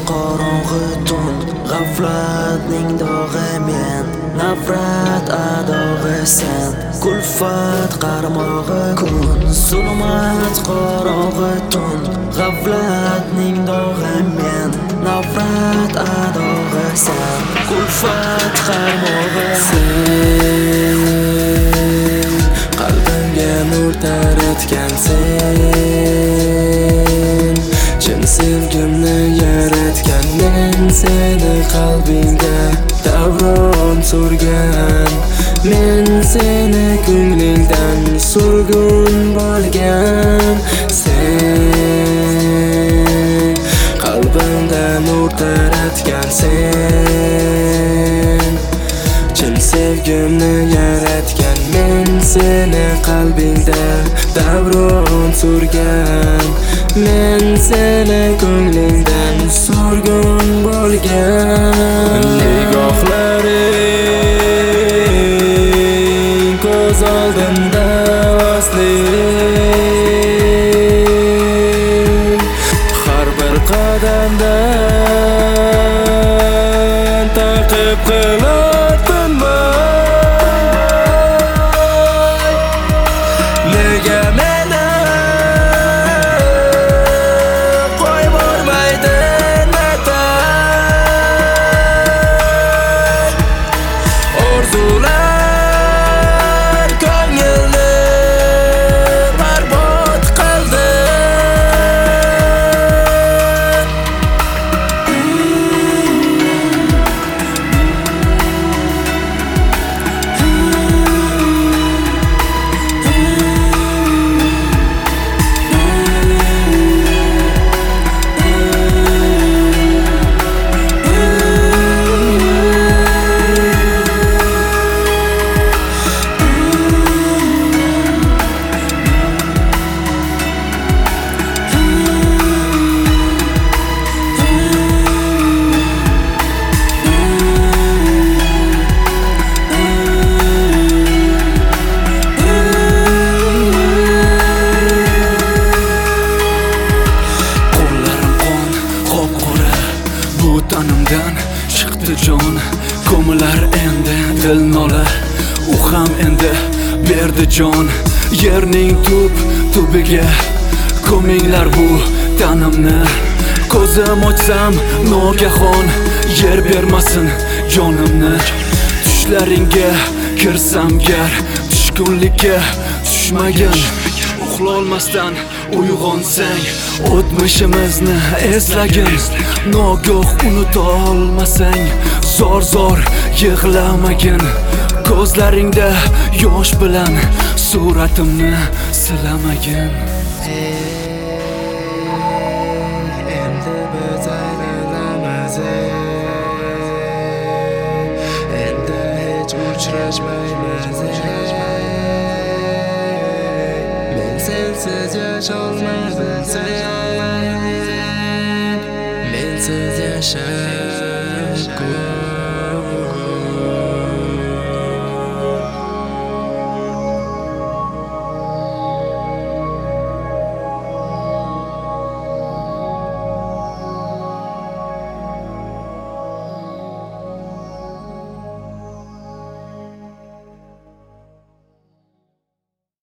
qorong'i tun, g'aflatning dog'i men, nafrat adog'i sen, kulfat qarmog'i kun, zulmat qorong'i tun, g'aflatning dog'i men, nafrat adog'i sen, kulfat qarmog'i sen, qalbimga nur taratgansen, chin sevgimni yaratgan men, seni qalbingda davron surgan, men seni ko'nglingdan surgun bo'lgan, sen qalbimda nur taratgansen, chin sevgimni yaratgan men, seni qalbingda davron surgan, men seni ko'nglingdan surgun bo'lgan. Nigohlaring ko'z oldimda asli, har bir qadamda taqib qilatinmay, nega meni qo'yib bormaydin atay, orzular ko'ngilni barbod qildi. Tanimdan chiqdi jon, ko'milar endi dil nola, u ham endi berdi jon, yerning tubiga ko'minglar bu tanimni, ko'zim ochsam nogahon yer bermasin jonimni, tushlaringga kirsam gar tushkunlikka tushmagin, uxlolmasdan uyg'onsang o'tmishimizni eslagin, nogoh unutolmasang zor yig'lamagin, ko'zlaringda yosh bilan suratimni silamagin. Endi biz ayrilamiz, endi hech uchrashmaymiz, men sensiz yasholmayman, mensiz yashay